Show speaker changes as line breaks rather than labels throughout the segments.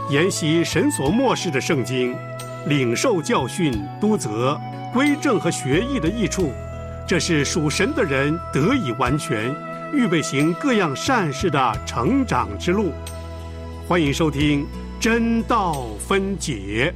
研习神所默示的圣经，领受教训、督责、归正和学艺的益处，这是属神的人得以完全，预备行各样善事的成长之路。欢迎收听真道分解。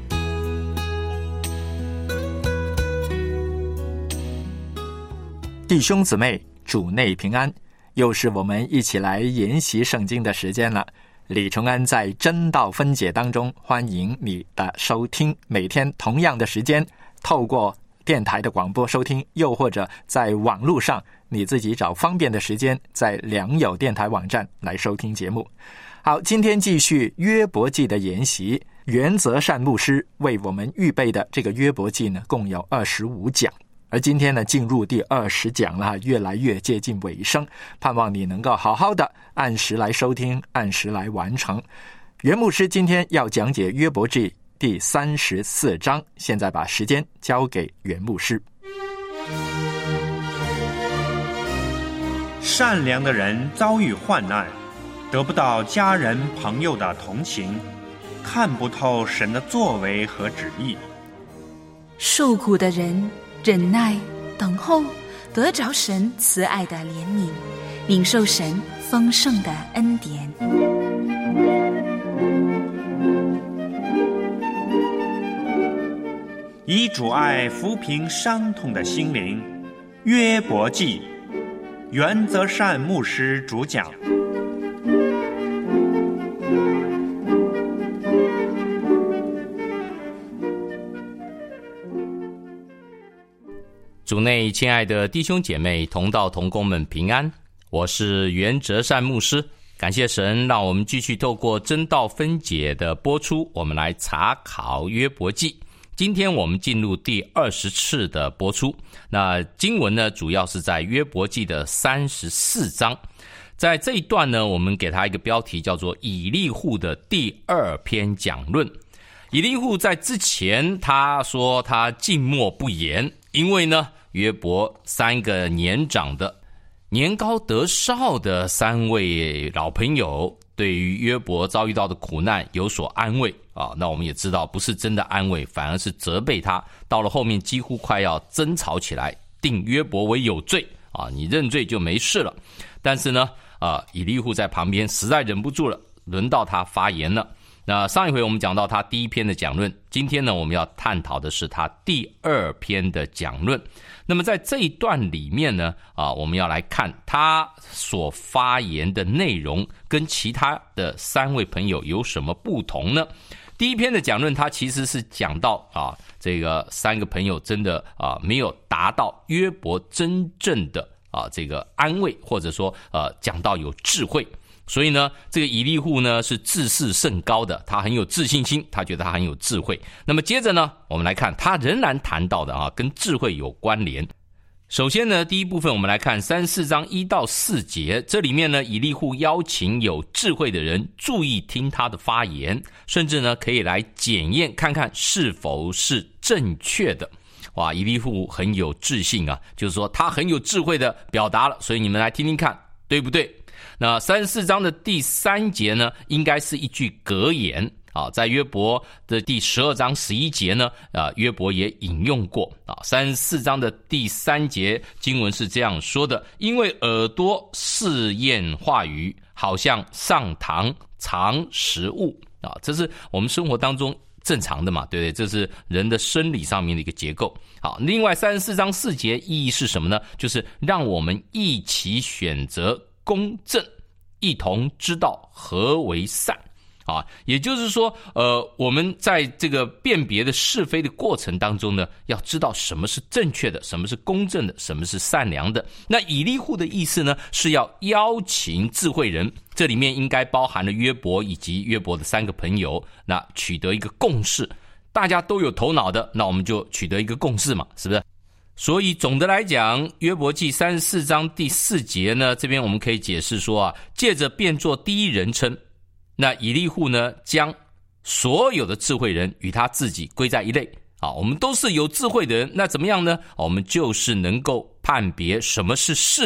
弟兄姊妹，主内平安，又是我们一起来研习圣经的时间了。李崇安在真道分解当中，欢迎你的收听。每天同样的时间，透过电台的广播收听，又或者在网络上你自己找方便的时间，在良友电台网站来收听节目。好，今天继续约伯记的研习，袁泽善牧师为我们预备的这个约伯记呢，共有25讲。而今天呢，进入第20讲了，越来越接近尾声，盼望你能够好好的按时来收听，按时来完成。袁牧师今天要讲解约伯记第34章，现在把时间交给袁牧师。
善良的人遭遇患难，得不到家人朋友的同情，看不透神的作为和旨意。
受苦的人忍耐等候，得着神慈爱的怜悯，领受神丰盛的恩典。
以主爱抚平伤痛的心灵，约伯记，袁泽善牧师主讲。
主内亲爱的弟兄姐妹、同道同工们平安，我是袁泽善牧师。感谢神让我们继续透过真道分解的播出，我们来查考约伯记。今天我们进入第20次的播出，那经文呢，主要是在约伯记的34章。在这一段呢，我们给它一个标题，叫做以利户的第2篇讲论。以利户在之前他说他静默不言，因为呢约伯3个年长的年高德少的3位老朋友对于约伯遭遇到的苦难有所安慰啊。那我们也知道不是真的安慰，反而是责备他，到了后面几乎快要争吵起来，定约伯为有罪啊，你认罪就没事了。但是呢以利户在旁边实在忍不住了，轮到他发言了。那上一回我们讲到他第1篇的讲论，今天呢我们要探讨的是他第2篇的讲论。那么在这一段里面呢我们要来看他所发言的内容跟其他的3位朋友有什么不同呢？第1篇的讲论他其实是讲到这个3个朋友真的没有达到约伯真正的这个安慰，或者说讲到有智慧。所以呢，这个以利户呢是自视甚高的，他很有自信心，他觉得他很有智慧。那么接着呢，我们来看他仍然谈到的跟智慧有关联。首先呢，第一部分我们来看34章1到4节，这里面呢，以利户邀请有智慧的人注意听他的发言，甚至呢可以来检验看看是否是正确的。哇，以利户很有自信啊，就是说他很有智慧的表达了，所以你们来听听看，对不对？那34章的第3节呢，应该是一句格言在约伯的第12章11节呢约伯也引用过34章的第3节经文是这样说的：因为耳朵试验话语，好像上膛尝食物这是我们生活当中正常的嘛，对不对？这是人的生理上面的一个结构。好，另外34章4节意义是什么呢？就是让我们一起选择公正，一同知道何为善也就是说我们在这个辨别的是非的过程当中呢，要知道什么是正确的，什么是公正的，什么是善良的。那以利户的意思呢，是要邀请智慧人，这里面应该包含了约伯以及约伯的3个朋友，那取得一个共识，大家都有头脑的，那我们就取得一个共识嘛，是不是？所以总的来讲，约伯记34章第4节呢，这边我们可以解释说借着变作第一人称，那以利户呢将所有的智慧人与他自己归在一类我们都是有智慧的人，那怎么样呢？我们就是能够判别什么是是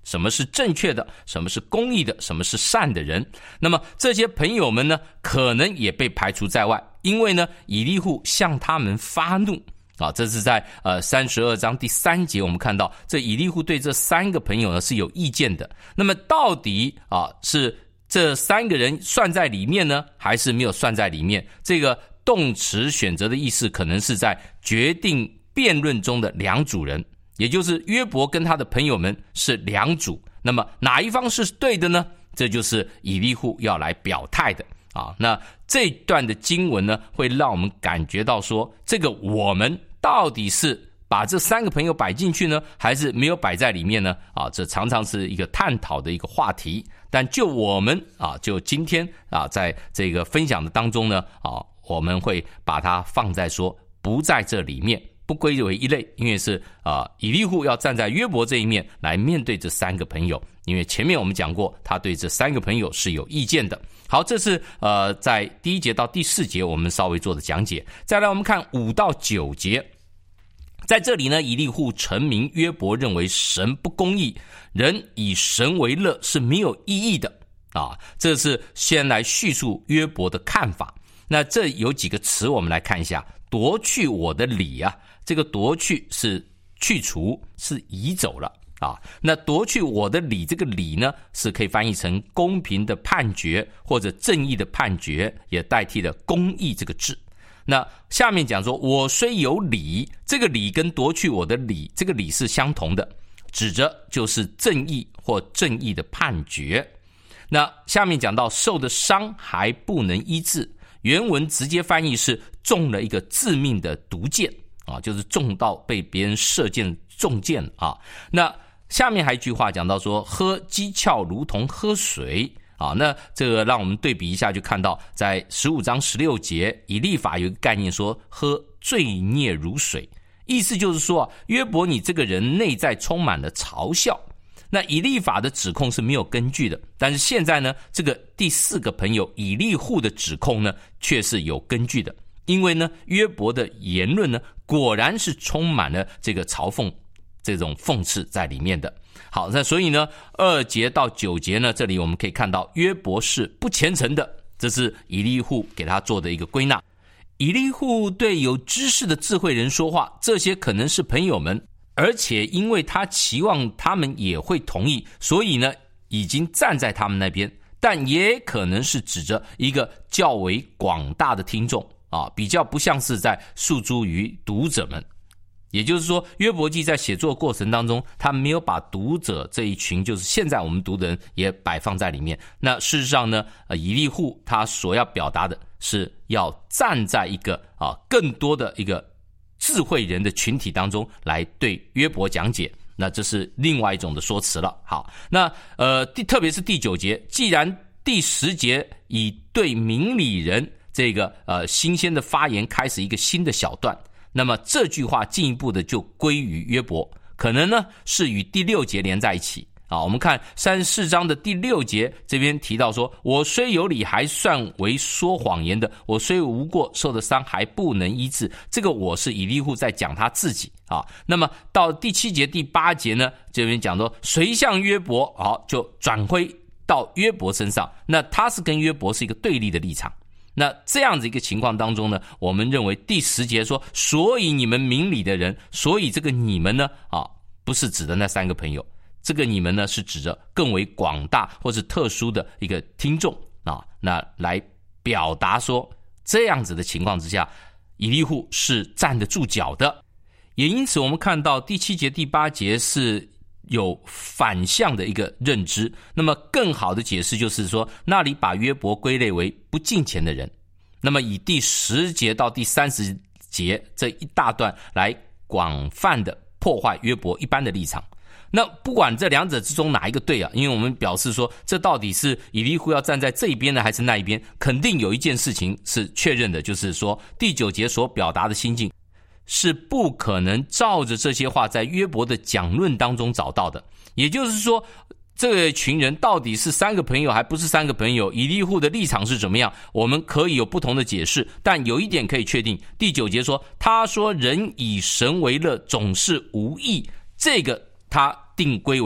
什么是正确的，什么是公义的，什么是善的人。那么这些朋友们呢，可能也被排除在外，因为呢，以利户向他们发怒啊，这是在32章第3节，我们看到这以利户对这3个朋友呢是有意见的。那么到底是这3个人算在里面呢，还是没有算在里面？这个动词选择的意思可能是在决定辩论中的两组人，也就是约伯跟他的朋友们是两组，那么哪一方是对的呢？这就是以利户要来表态的啊。那这段的经文呢，会让我们感觉到说，这个我们到底是把这3个朋友摆进去呢，还是没有摆在里面呢？啊，这常常是一个探讨的一个话题。但就我们就今天在这个分享的当中呢，我们会把它放在说不在这里面，不归为一类，因为是以利户要站在约伯这一面来面对这3个朋友，因为前面我们讲过，他对这3个朋友是有意见的。好，这是在第1节到第4节我们稍微做的讲解。再来我们看5到9节，在这里呢，以利户陈明约伯认为神不公义，人以神为乐是没有意义的啊。这是先来叙述约伯的看法。那这有几个词我们来看一下，夺去我的理啊，这个夺去是去除，是移走了啊。那夺去我的理，这个理呢是可以翻译成公平的判决或者正义的判决，也代替了公义这个字。那下面讲说，我虽有理，这个理跟夺去我的理，这个理是相同的，指着就是正义或正义的判决。那下面讲到受的伤还不能医治，原文直接翻译是中了一个致命的毒箭啊，就是中到被别人射箭中箭啊。那下面还有一句话讲到说，喝鸡窍如同喝水啊。那这个让我们对比一下，就看到在15章16节，以利法有一个概念说，喝罪孽如水，意思就是说约伯你这个人内在充满了嘲笑。那以利法的指控是没有根据的，但是现在呢，这个第4个朋友以利户的指控呢，却是有根据的。因为呢，约伯的言论呢，果然是充满了这个嘲讽，这种讽刺在里面的。好，那所以呢，2节到9节呢，这里我们可以看到约伯是不虔诚的，这是以利户给他做的一个归纳。以利户对有知识的智慧人说话，这些可能是朋友们，而且因为他期望他们也会同意，所以呢已经站在他们那边，但也可能是指着一个较为广大的听众啊，比较不像是在诉诸于读者们。也就是说，约伯记在写作过程当中，他没有把读者这一群，就是现在我们读的人也摆放在里面。那事实上呢，以利户他所要表达的是要站在一个更多的一个智慧人的群体当中来对约伯讲解，那这是另外一种的说辞了。好，那特别是第9节，既然第10节以对明理人这个新鲜的发言开始一个新的小段，那么这句话进一步的就归于约伯，可能呢是与第6节连在一起啊。我们看34章的第6节，这边提到说，我虽有理还算为说谎言的，我虽无过受的伤还不能医治，这个我是以利户在讲他自己啊。那么到第7节第8节呢，这边讲说谁像约伯，好，就转回到约伯身上，那他是跟约伯是一个对立的立场。那这样子一个情况当中呢，我们认为第10节说，所以你们明理的人，所以这个你们呢不是指的那3个朋友，这个你们呢是指着更为广大或是特殊的一个听众那来表达说，这样子的情况之下，以利户是站得住脚的。也因此我们看到第7节第8节是有反向的一个认知，那么更好的解释就是说，那里把约伯归类为不敬虔的人，那么以第10节到第30节这一大段来广泛的破坏约伯一般的立场。那不管这两者之中哪一个对啊，因为我们表示说，这到底是以利户要站在这一边呢，还是那一边，肯定有一件事情是确认的，就是说第9节所表达的心境是不可能照着这些话在约伯的讲论当中找到的。也就是说，这群人到底是3个朋友还不是3个朋友，以利户的立场是怎么样，我们可以有不同的解释，但有一点可以确定，第9节说，他说人以神为乐总是无益，这个他定归为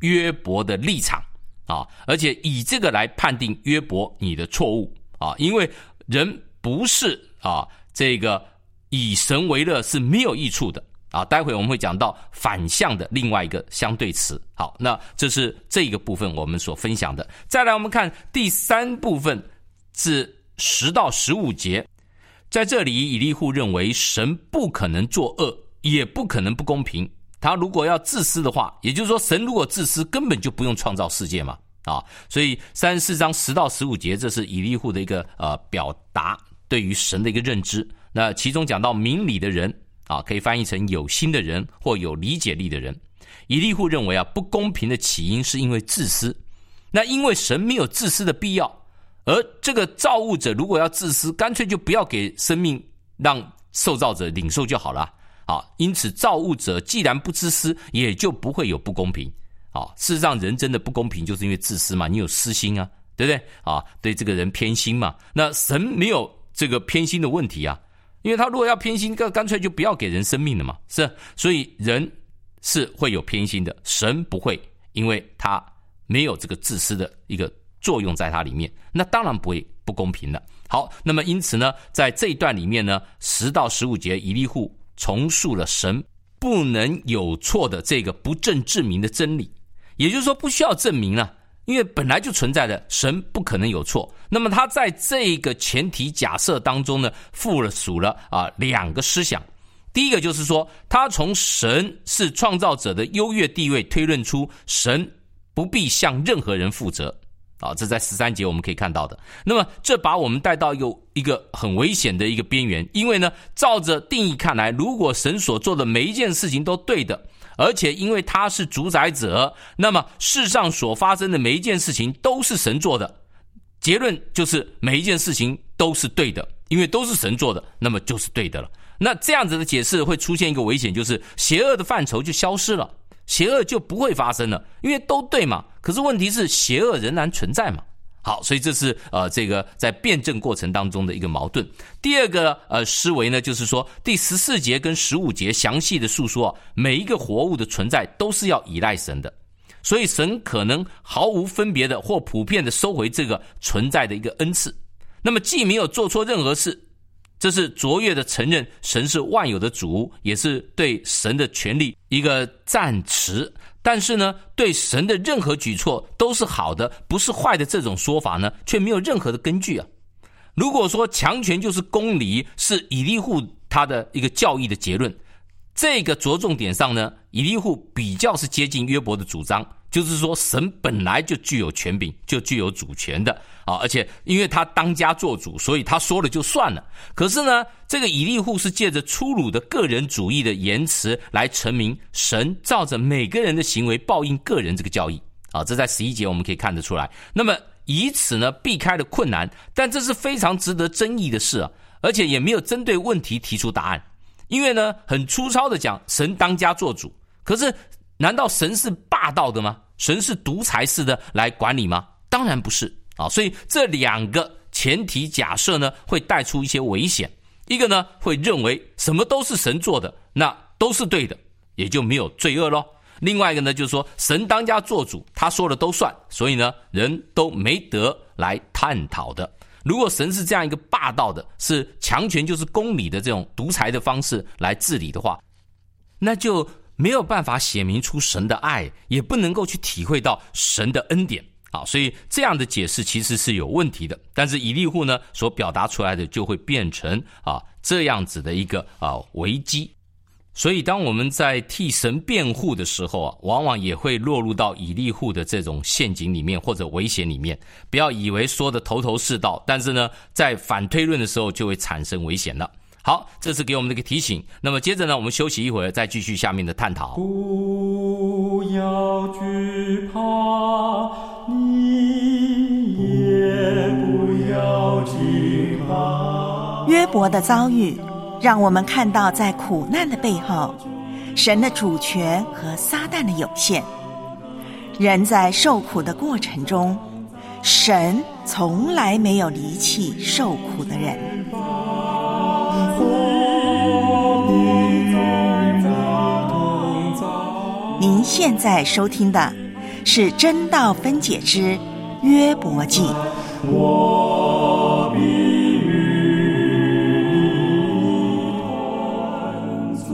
约伯的立场啊，而且以这个来判定约伯你的错误啊，因为人不是啊这个以神为乐是没有益处的啊。待会我们会讲到反向的另外一个相对词。好，那这是这个部分我们所分享的。再来我们看第3部分是10到15节，在这里以利户认为神不可能作恶，也不可能不公平。他如果要自私的话，也就是说神如果自私根本就不用创造世界嘛啊，所以34章10到15节这是以利户的一个表达对于神的一个认知。那其中讲到明理的人啊，可以翻译成有心的人或有理解力的人。以利户认为啊，不公平的起因是因为自私。那因为神没有自私的必要，而这个造物者如果要自私，干脆就不要给生命让受造者领受就好了啊。因此造物者既然不自私，也就不会有不公平啊。事实上人真的不公平就是因为自私嘛，你有私心啊，对不对啊？对这个人偏心嘛。那神没有这个偏心的问题啊，因为他如果要偏心，干脆就不要给人生命了嘛，是。所以人是会有偏心的，神不会，因为他没有这个自私的一个作用在它里面，那当然不会不公平了。好，那么因此呢，在这一段里面呢，10到15节以利户重述了神不能有错的这个不证自明的真理，也就是说不需要证明了，因为本来就存在的，神不可能有错。那么他在这个前提假设当中呢，附属了2个思想。第一个就是说，他从神是创造者的优越地位推论出神不必向任何人负责啊，这在13节我们可以看到的。那么这把我们带到一个很危险的一个边缘，因为呢，照着定义看来，如果神所做的每一件事情都对的，而且因为他是主宰者，那么世上所发生的每一件事情都是神做的，结论就是每一件事情都是对的，因为都是神做的，那么就是对的了。那这样子的解释会出现一个危险，就是邪恶的范畴就消失了，邪恶就不会发生了，因为都对嘛。可是问题是邪恶仍然存在嘛。好，所以这是这个在辩证过程当中的一个矛盾。第二个思维呢，就是说第14节跟15节详细的述说每一个活物的存在都是要依赖神的，所以神可能毫无分别的或普遍的收回这个存在的一个恩赐。那么既没有做错任何事，这是卓越的承认神是万有的主，也是对神的权力一个赞词。但是呢，对神的任何举措都是好的，不是坏的，这种说法呢，却没有任何的根据啊。如果说强权就是公理，是以利户他的一个教义的结论，这个着重点上呢，以利户比较是接近约伯的主张，就是说神本来就具有权柄，就具有主权的啊，而且因为他当家做主，所以他说了就算了。可是呢，这个以利户是借着粗鲁的个人主义的言辞来陈明神照着每个人的行为报应个人这个教义啊，这在11节我们可以看得出来。那么以此呢避开了困难，但这是非常值得争议的事啊，而且也没有针对问题提出答案。因为呢，很粗糙的讲，神当家做主，可是难道神是霸道的吗？神是独裁式的来管理吗？当然不是啊。所以这2个前提假设呢，会带出一些危险。一个呢，会认为什么都是神做的，那都是对的，也就没有罪恶咯。另外一个呢，就是说神当家做主，他说了都算，所以呢，人都没得来探讨的。如果神是这样一个霸道的，是强权就是公理的这种独裁的方式来治理的话，那就没有办法显明出神的爱，也不能够去体会到神的恩典啊。所以这样的解释其实是有问题的。但是以利户呢所表达出来的就会变成这样子的一个危机。所以当我们在替神辩护的时候往往也会落入到以利户的这种陷阱里面或者危险里面。不要以为说的头头是道，但是呢在反推论的时候就会产生危险了。好，这是给我们的一个提醒。那么接着呢，我们休息一会儿，再继续下面的探讨。
不要惧怕，你也不要惧怕。
约伯的遭遇让我们看到在苦难的背后，神的主权和撒旦的有限。人在受苦的过程中，神从来没有离弃受苦的人。您现在收听的是真道分解之约伯记。
我必与你同足。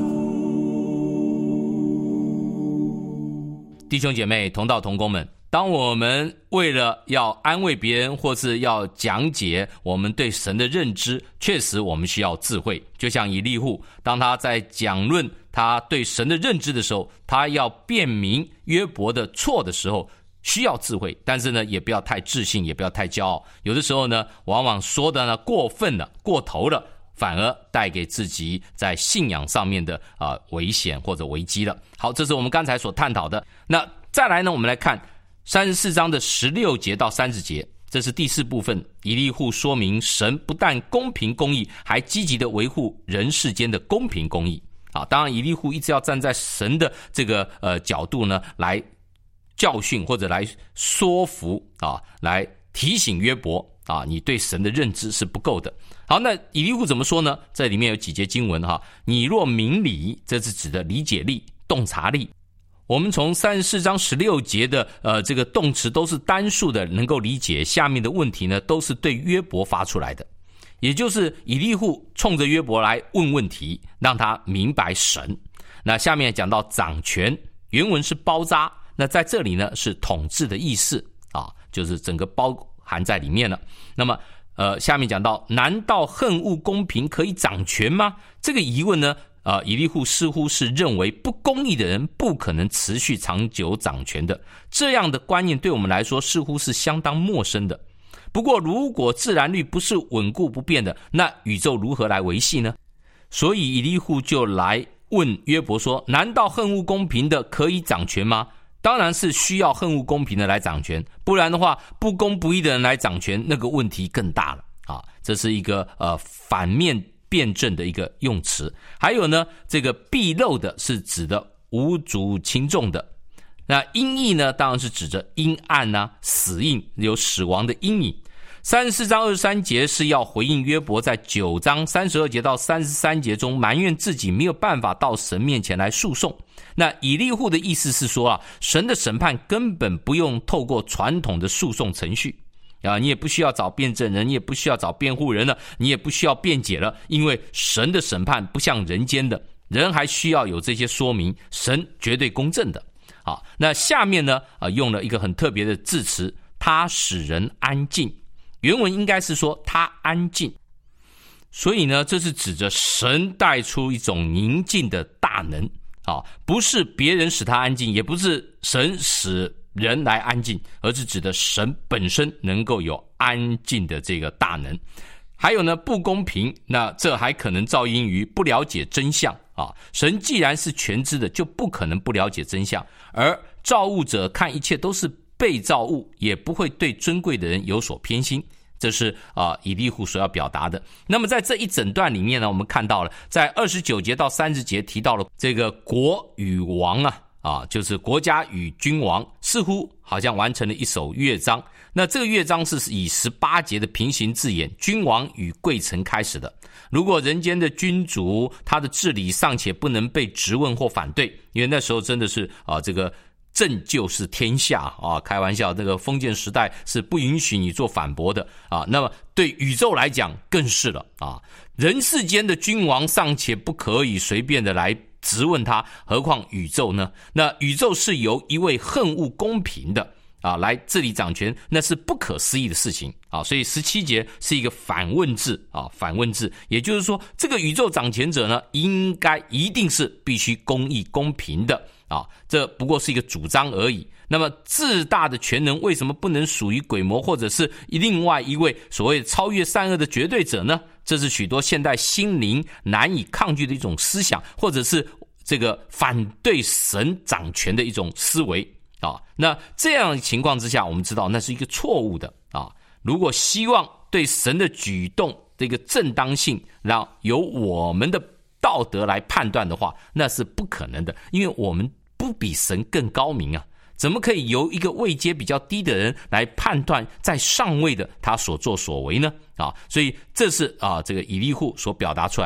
弟兄姐妹、同道同工们，当我们为了要安慰别人，或是要讲解我们对神的认知，确实我们需要智慧。就像以利户，当他在讲论他对神的认知的时候，他要辩明约伯的错的时候，需要智慧。但是呢，也不要太自信，也不要太骄傲。有的时候呢，往往说的呢过分了、过头了，反而带给自己在信仰上面的危险或者危机了。好，这是我们刚才所探讨的。那再来呢，我们来看34章的16节到30节，这是第4部分。以利户说明神不但公平公义，还积极的维护人世间的公平公义。当然以利户一直要站在神的这个角度呢，来教训或者来说服来提醒约伯你对神的认知是不够的。好，那以利户怎么说呢？这里面有几节经文你若明理，这是指的理解力、洞察力。我们从34章16节的这个动词都是单数的，能够理解下面的问题呢，都是对约伯发出来的。也就是以利户冲着约伯来问问题，让他明白神。那下面讲到掌权，原文是包扎，那在这里呢是统治的意思就是整个包含在里面了。那么下面讲到，难道恨恶公平可以掌权吗？这个疑问呢以利户似乎是认为不公义的人不可能持续长久掌权的，这样的观念对我们来说似乎是相当陌生的。不过如果自然律不是稳固不变的，那宇宙如何来维系呢？所以以利户就来问约伯说，难道恨恶公平的可以掌权吗？当然是需要恨恶公平的来掌权，不然的话不公不义的人来掌权，那个问题更大了这是一个反面辩证的一个用词。还有呢，这个必漏的是指的无足轻重的。那阴翳呢，当然是指着阴暗死印，有死亡的阴影。34章23节是要回应约伯在9章32节到33节中埋怨自己没有办法到神面前来诉讼。那以利户的意思是说神的审判根本不用透过传统的诉讼程序你也不需要找辩证人，你也不需要找辩护人了，你也不需要辩解了，因为神的审判不像人间的，人还需要有这些说明，神绝对公正的。那下面呢用了一个很特别的字词，他使人安静，原文应该是说他安静。所以呢，这是指着神带出一种宁静的大能不是别人使他安静，也不是神使人来安静，而是指的神本身能够有安静的这个大能。还有呢，不公平，那这还可能肇因于不了解真相神既然是全知的，就不可能不了解真相，而造物者看一切都是被造物，也不会对尊贵的人有所偏心。这是以利户所要表达的。那么在这一整段里面呢，我们看到了在29节到30节提到了这个国与王就是国家与君王，似乎好像完成了一首乐章。那这个乐章是以18节的平行字眼君王与贵臣开始的。如果人间的君主他的治理尚且不能被质问或反对，因为那时候真的是这个朕就是天下开玩笑，这个封建时代是不允许你做反驳的那么对宇宙来讲更是了人世间的君王尚且不可以随便的来质问他，何况宇宙呢？那宇宙是由一位恨恶公平的来治理掌权，那是不可思议的事情所以17节是一个反问字反问字，也就是说这个宇宙掌权者呢，一定是必须公义公平的这不过是一个主张而已。那么至大的全能为什么不能属于鬼魔，或者是另外一位所谓超越善恶的绝对者呢？这是许多现代心灵难以抗拒的一种思想，或者是这个反对神掌权的一种思维那这样的情况之下，我们知道那是一个错误的如果希望对神的举动这个正当性让由我们的道德来判断的话，那是不可能的，因为我们不比神更高明怎么可以由一个位阶比较低的人来判断在上位的他所作所为呢所以这是这个以利户所表达出来的。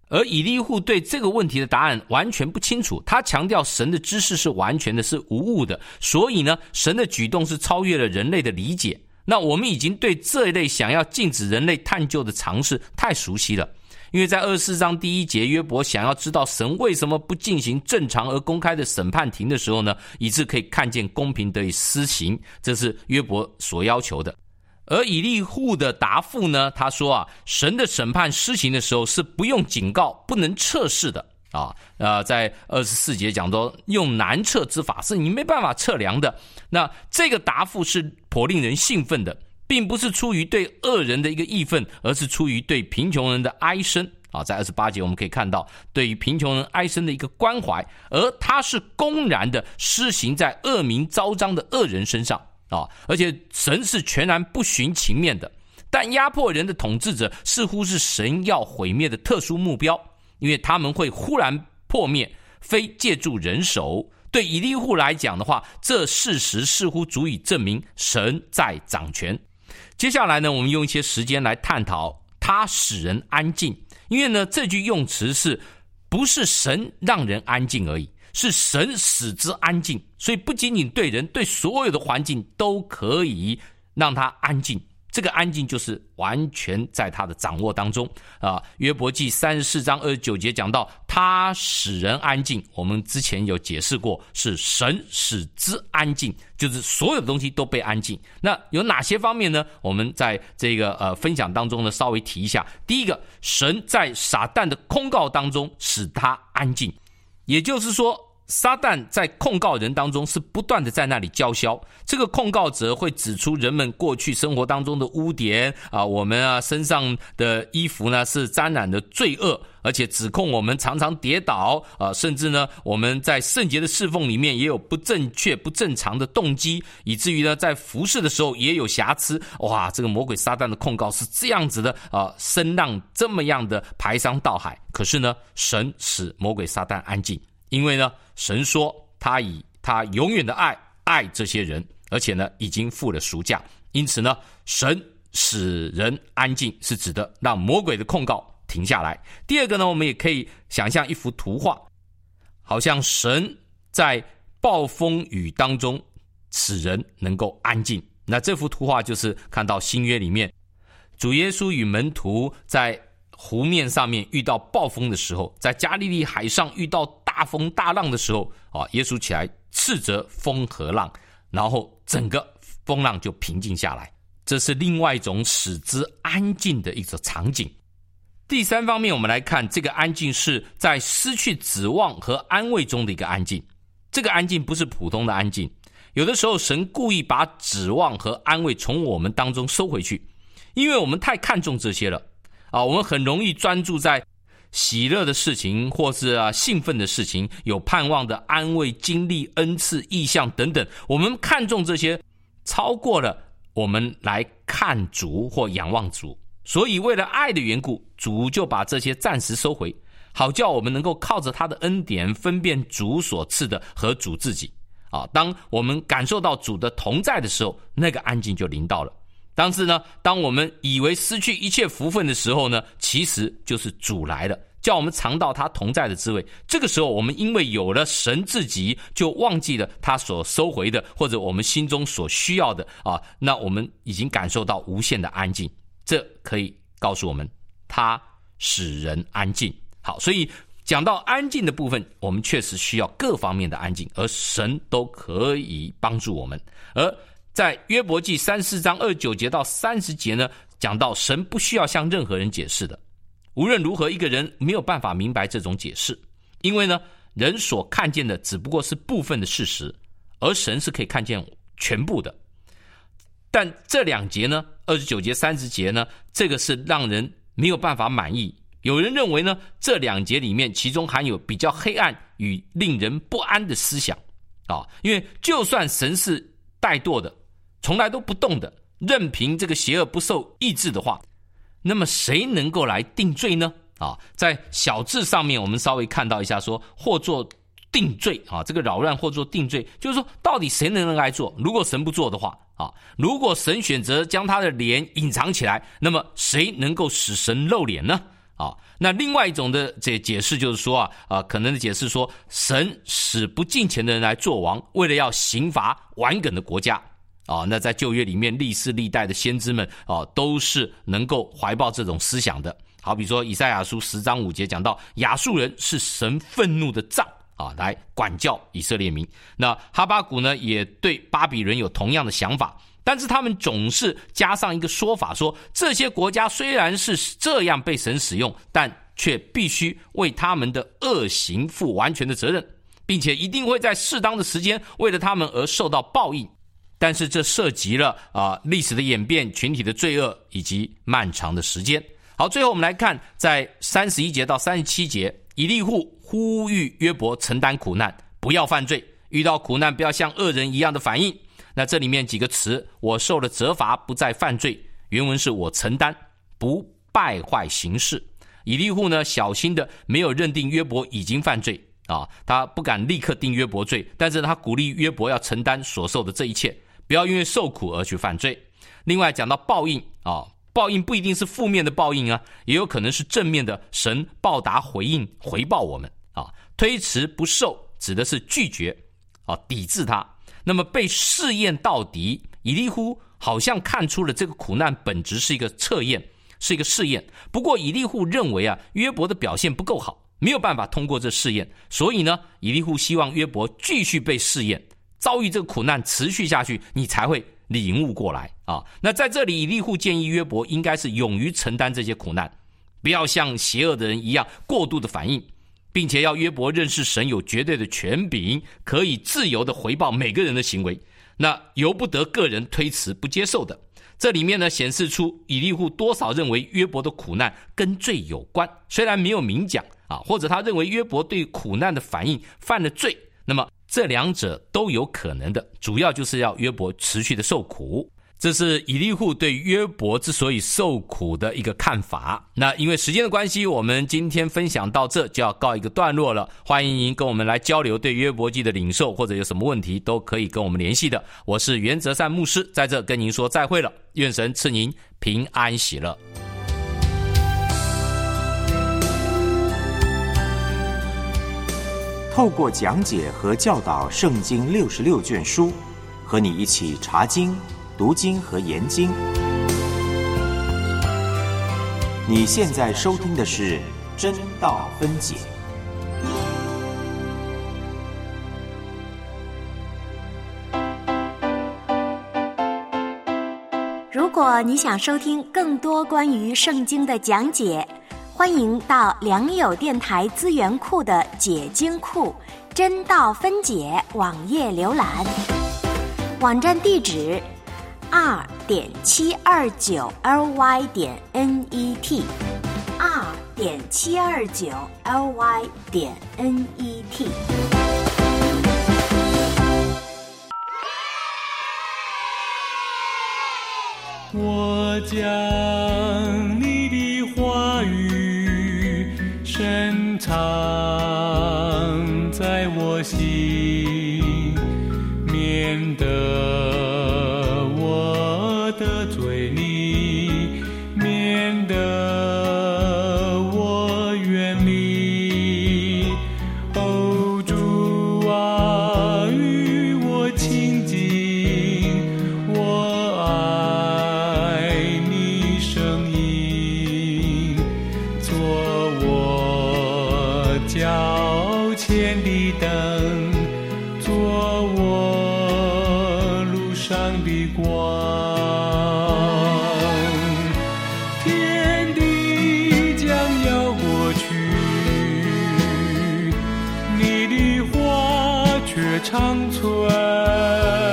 而以利户对这个问题的答案完全不清楚，他强调神的知识是完全的，是无误的，所以呢，神的举动是超越了人类的理解。那我们已经对这一类想要禁止人类探究的尝试太熟悉了，因为在24章第1节，约伯想要知道神为什么不进行正常而公开的审判庭的时候呢，以致可以看见公平得以施行，这是约伯所要求的。而以利户的答复呢，他说神的审判施行的时候是不用警告，不能测试的在24节讲到用难测之法，是你没办法测量的。那这个答复是颇令人兴奋的，并不是出于对恶人的一个义愤，而是出于对贫穷人的哀声在28节我们可以看到对于贫穷人哀声的一个关怀，而他是公然的施行在恶名昭彰的恶人身上而且神是全然不徇情面的。但压迫人的统治者似乎是神要毁灭的特殊目标，因为他们会忽然破灭，非借助人手。对以利户来讲的话，这事实似乎足以证明神在掌权。接下来呢，我们用一些时间来探讨他使人安静，因为呢，这句用词是不是神让人安静而已，是神使之安静，所以不仅仅对人，对所有的环境都可以让他安静。这个安静就是完全在他的掌握当中约伯记34章29节讲到他使人安静，我们之前有解释过，是神使之安静，就是所有的东西都被安静。那有哪些方面呢？我们在这个分享当中呢稍微提一下。第一个，神在撒旦的控告当中使他安静，也就是说撒旦在控告人当中是不断的在那里叫嚣，这个控告者会指出人们过去生活当中的污点我们身上的衣服呢是沾染的罪恶，而且指控我们常常跌倒甚至呢我们在圣洁的侍奉里面也有不正确不正常的动机，以至于呢在服事的时候也有瑕疵。哇，这个魔鬼撒旦的控告是这样子的声浪这么样的排山倒海。可是呢，神使魔鬼撒旦安静，因为呢神说他以他永远的爱这些人，而且呢已经付了赎价。因此呢，神使人安静是指的让魔鬼的控告停下来。第二个呢，我们也可以想象一幅图画，好像神在暴风雨当中使人能够安静。那这幅图画就是看到新约里面主耶稣与门徒在湖面上面遇到暴风的时候，在加利利海上遇到大风大浪的时候耶稣起来斥责风和浪，然后整个风浪就平静下来。这是另外一种使之安静的一种场景。第三方面，我们来看这个安静是在失去指望和安慰中的一个安静。这个安静不是普通的安静，有的时候神故意把指望和安慰从我们当中收回去，因为我们太看重这些了我们很容易专注在喜乐的事情，或是兴奋的事情，有盼望的安慰、经历、恩赐、异象等等，我们看重这些，超过了我们来看主或仰望主。所以为了爱的缘故，主就把这些暂时收回，好叫我们能够靠着他的恩典分辨主所赐的和主自己当我们感受到主的同在的时候，那个安静就临到了。但是呢，当我们以为失去一切福分的时候呢，其实就是主来了，叫我们尝到他同在的滋味。这个时候我们因为有了神自己，就忘记了他所收回的或者我们心中所需要的那我们已经感受到无限的安静。这可以告诉我们他使人安静。好，所以讲到安静的部分，我们确实需要各方面的安静，而神都可以帮助我们。而在约伯记34章29节到30节呢，讲到神不需要向任何人解释的。无论如何，一个人没有办法明白这种解释，因为呢，人所看见的只不过是部分的事实，而神是可以看见全部的。但这两节呢，29节30节呢，这个是让人没有办法满意。有人认为呢，这两节里面其中含有比较黑暗与令人不安的思想因为就算神是怠惰的，从来都不动的，任凭这个邪恶不受抑制的话，那么谁能够来定罪呢在小字上面我们稍微看到一下说或做定罪这个扰乱或做定罪，就是说到底谁能来做？如果神不做的话如果神选择将他的脸隐藏起来，那么谁能够使神露脸呢那另外一种的这解释就是说可能的解释说，神使不敬虔的人来做王，为了要刑罚顽梗的国家。那在旧约里面，历世历代的先知们都是能够怀抱这种思想的。好比说以赛亚书10章5节讲到，亚述人是神愤怒的杖来管教以色列民。那哈巴谷呢，也对巴比伦有同样的想法，但是他们总是加上一个说法，说这些国家虽然是这样被神使用，但却必须为他们的恶行负完全的责任，并且一定会在适当的时间为了他们而受到报应。但是这涉及了历史的演变、群体的罪恶以及漫长的时间。好，最后我们来看在31节到37节，以利户呼吁约伯承担苦难，不要犯罪，遇到苦难不要像恶人一样的反应。那这里面几个词，我受了责罚，不再犯罪，原文是我承担，不败坏形式。以利户呢，小心的没有认定约伯已经犯罪他不敢立刻定约伯罪，但是他鼓励约伯要承担所受的这一切，不要因为受苦而去犯罪。另外讲到报应报应不一定是负面的报应也有可能是正面的，神报答回应回报我们推迟不受指的是拒绝抵制他。那么被试验到底，以利户好像看出了这个苦难本质是一个测验，是一个试验。不过以利户认为约伯的表现不够好，没有办法通过这试验，所以呢，以利户希望约伯继续被试验，遭遇这个苦难持续下去，你才会领悟过来那在这里，以利户建议约伯应该是勇于承担这些苦难，不要像邪恶的人一样过度的反应，并且要约伯认识神有绝对的权柄，可以自由的回报每个人的行为，那由不得个人推辞不接受的。这里面呢，显示出以利户多少认为约伯的苦难跟罪有关，虽然没有明讲或者他认为约伯对苦难的反应犯了罪，那么这两者都有可能的，主要就是要约伯持续的受苦。这是以利户对约伯之所以受苦的一个看法。那因为时间的关系，我们今天分享到这就要告一个段落了。欢迎您跟我们来交流对约伯记的领受，或者有什么问题都可以跟我们联系的。我是袁哲善牧师，在这跟您说再会了，愿神赐您平安喜乐。
透过讲解和教导圣经66卷书，和你一起查经、读经和研经。你现在收听的是真道分解。
如果你想收听更多关于圣经的讲解，欢迎到良友电台资源库的解经库真道分解网页浏览，网站地址2.729ly.net2.729ly.net。
我将你的话语深藏在我心，免得我得罪你，免得我远离。哦，主啊，与我亲近，我爱你声音，做我脚前的灯，做我路上的光。天地将要过去，你的话却长存。